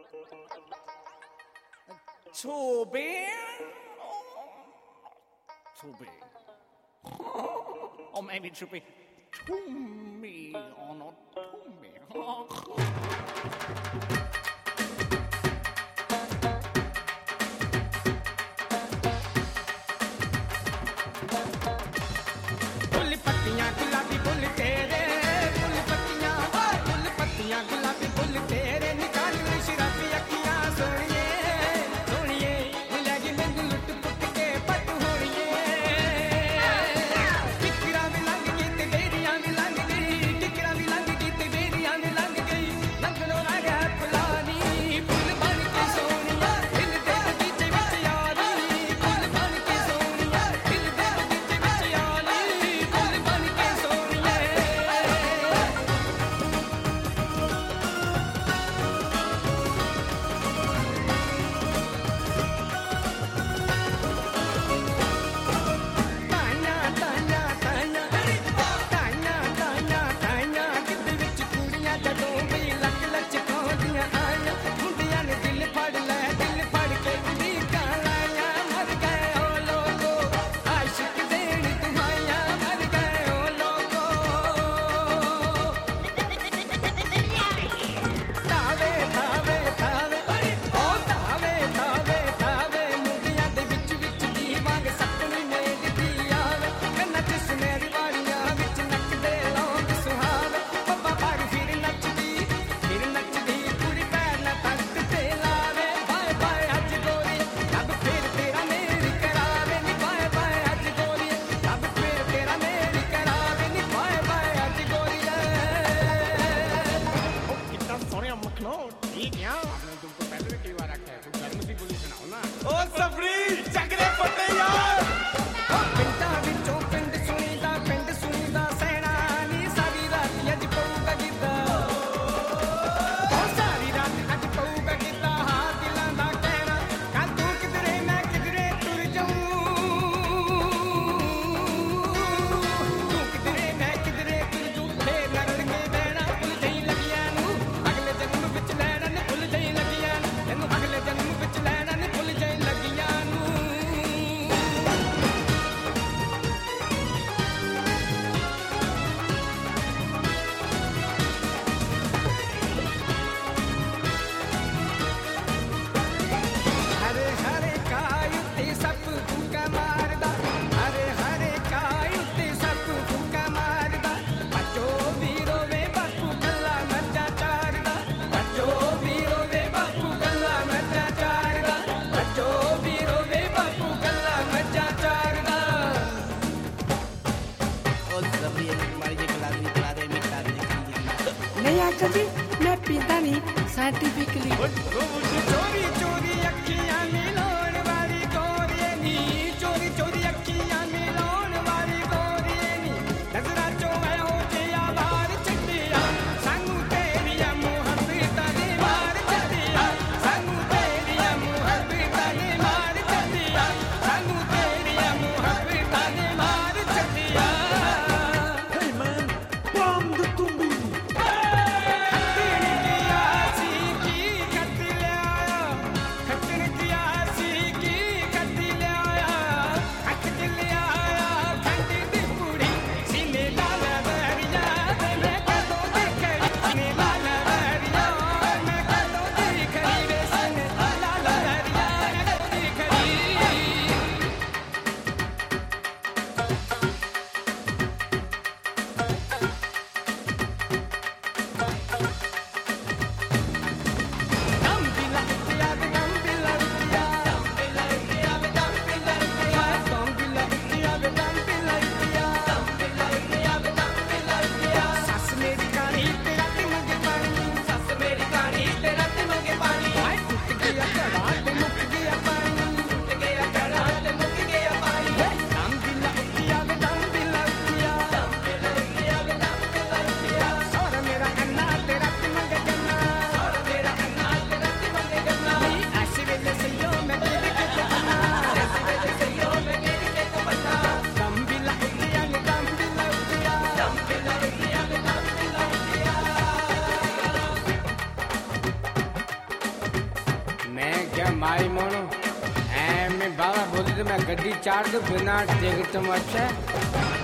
Toby? Toby. Or maybe it should be Tommy or not Tommy. फुल पत्तियां गुलाबी full तेरे फुल पत्तियां गुलाबी फुल तेरे निकाल शराबी अखियां सोनिए सोनिए लगी मैनू लुट पुट के पट होनिए किकरा भी लंघ गई ते बेरियां भी लंघ गई किकरा भी लंघ गई ते बेरियां भी लंघ गई लंघणों ना गया फुलानी फुल बन के सोनिया दिल दे बगीचे विच यारी फुल बन के सोनिया दिल दे बगीचे विच यारी फुल बन के सोनिए ਤਾਈਆਂ ਕਿਤੇ ਵਿੱਚ ਕੁੜੀਆਂ ਜਦੋਂ ਵੀ ਲੱਕ ਲਚਕਾਉਂਦੀਆਂ ਆਈਆਂ ਮੁੰਡਿਆਂ ਨੇ ਦਿਲ ਫੜ ਕੇ ਨੀਕਾਂ ਲਾਈਆਂ ਮਰ ਗਏ ਓ ਲੋਗੋ ਆਸ਼ਿਕ ਦੇਣ ਦੁਆਈਆਂ ਮਰ ਗਏ ਓ ਲੋਗੋ ਤਾਵੇ ਮੁੰਡਿਆਂ ਦੇ ਵਿੱਚ ਦੀ ਵਾਂਗ ਸਪਨੀ ਮੇਰੀ ਆਵੇ ਕੰਨਾਂ 'ਚ ਸੁਨਹਿਰੀ ਵਾਲੀਆਂ ਵਿੱਚ ਨੱਚਦੇ ਲੋਕ ਸੁਹਾਵੇ ਬੱਬਾ ਭਾਗ ਫਿਰ ਨੱਚਦੀ ਕੁੜੀ ਪੈਰ ਨਾ ਤੱਕ ਤੇ ਲਾਵੇ ਬਾਏ ਬਾਏ ਅੱਜ ਗੋਰੀ ਰੱਬ ਫੇਰ ਤੇਰਾ ਮੇਰੀ ਕਰਾਵੇ ਨੀ ਬਾਏ ਬਾਏ ਅੱਜ ਗੋਰੀ ਰੱਬ ਫੇਰ ਤੇਰਾ ਮੇਰੀ ਕਰਾਵੇ ਨੀ ਬਾਏ ਬਾਏ ਅੱਜ ਗੋਰੀ कितना सोनिया मखनो ठीक है हमने तुमको पहले भी कई बार रखा है तुम घर में भी बोली सुनाओ ना ਓ ਸਫਰੀ ਚੱਕਰੇ ਪੱਟੇ ਯਾਰ ਪਿੰਡਾਂ ਵਿੱਚੋਂ ਪਿੰਡ ਸੁਣੀਦਾ ਸੈਣਾ ਨੀ ਸਾਰੀ ਰਾਤ ਅੱਜ ਪਊਗਾ ਗਿੱਧਾ ਸਾਰੀ ਰਾਤ ਅੱਜ ਪਊਗਾ ਗਿੱਧਾ ਹਾਂ ਦਿਲਾਂ ਦਾ ਕਹਿਣਾ ਕੱਲ ਤੂੰ ਕਿਧਰੇ ਮੈਂ ਕਿਧਰੇ ਤੁਰ ਜਾਊਂ ਤੂੰ ਕਿਧਰੇ ਮੈਂ ਕਿਧਰੇ ਤੁਰ ਜੂ ਫੇਰ ਲੜ ਕੇ ਬਹਿਣਾ ਭੁੱਲ ਜਾਈ ਲੱਗਿਆਂ ਨੂੰ ਅਗਲੇ ਜਨਮ ਵਿੱਚ ਲੈਣਾ ਨੇ ਭੁੱਲ ਜਾਈ ਲੱਗਿਆਂ ਨੂੰ ਤੈਨੂੰ ਅਗਲੇ ਜਨਮ ਵਿੱਚ ਲੈਣਾ ਨੇ ਭੁੱਲ ਜਾਈ ਲੱਗਿਆਂ ਨੂੰ ਹਰੇ ਕਾਇ ਉੱਤੇ ਸੱਪ ਫੂਕਾ ਮਾਰਦਾ ਹਰੇ ਕਾਇ ਉੱਤੇ ਸੱਪ ਫੂਕਾ ਮਾਰਦਾ ਬੱਚੋ ਵੀ ਰੋਵੇ ਬਾਪੂ ਗੱਲਾਂ ਮੱਝਾਂ ਚਾਰਦਾ ਬੱਚੋ ਵੀ ਰੋਵੇ ਬਾਪੂ ਗੱਲਾਂ ਮੱਝਾਂ ਚਾਰਦਾ ਬੱਚੋ ਵੀ ਰੋਵੇ ਬਾਪੂ ਗੱਲਾਂ ਮੱਝਾਂ ਚਾਰਦਾ ਓ ਸਫਰੀ ਮਾਰੀ ਜੇ ਕਲਾ ਦੇ ਮੈਂ ਕਰ ਦੇ नहीं अंकल जी मैं पीता नहीं साइंटिफिकली ਚੋਰੀ ਚੋਰੀ ਅੱਖੀਆਂ ਮਿਲਾਉਣ ਵਾਲੀ ਗੋਰੀਏ ਨੀ ਚੋਰੀ ਅੱਖੀਆਂ ਮਿਲਾਉਣ ਵਾਲੀ ਗੋਰੀਏ ਨੀ ਨਜ਼ਰਾਂ ਚੋਂ ਇਹੋ ਜਿਹਾ ਵਾਰ ਛੱਡਿਆ ਸਾਨੂੰ ਤੇਰੀਆਂ ਮੁਹੱਬਤਾਂ ਨੇ ਮਾਰ ਛੱਡਿਆ ਸਾਨੂੰ ਤੇਰੀਆਂ ਮੁਹੱਬਤਾਂ ਨੇ ਮਾਰ ਛੱਡਿਆ ਸਾਨੂੰ ਤੇਰੀਆਂ ਮੁਹੱਬਤਾਂ ਨੇ ਮਾਰ ਛੱਡਿਆ Hey man, bomb the tumbi. ਕੀ ਕਤਲਿਆ माई मोनो मैं बाबा बोली तो मैं गड्डी चार दो बिना टिकट मच्छे